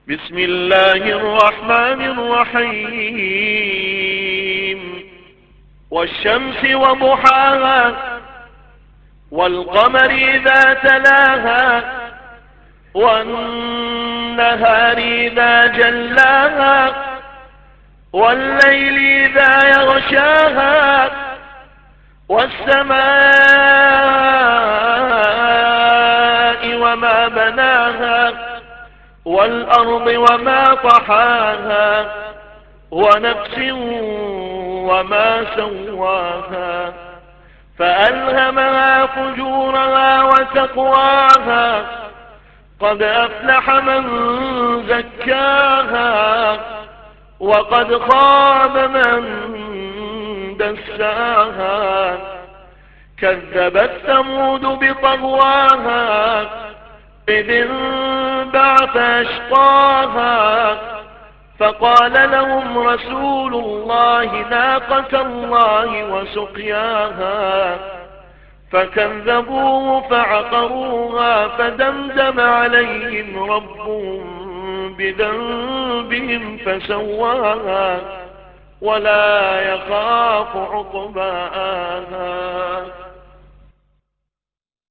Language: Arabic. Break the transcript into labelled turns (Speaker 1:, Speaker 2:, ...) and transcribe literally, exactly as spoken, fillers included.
Speaker 1: بسم الله الرحمن الرحيم والشمس وضحاها والقمر إذا تلاها والنهار إذا جلاها والليل إذا يغشاها والسماء وما بناها والأرض وما طحاها ونفس وما سواها فألهمها فجورها وتقواها قد أفلح من زكاها وقد خاب من دساها كذبت ثمود بطغواها إذ انبعث أشقاها فقال لهم رسول الله ناقة الله وسقياها فكذبوه فعقروها فدمدم عليهم ربهم بذنبهم فسواها ولا يخاف عقباها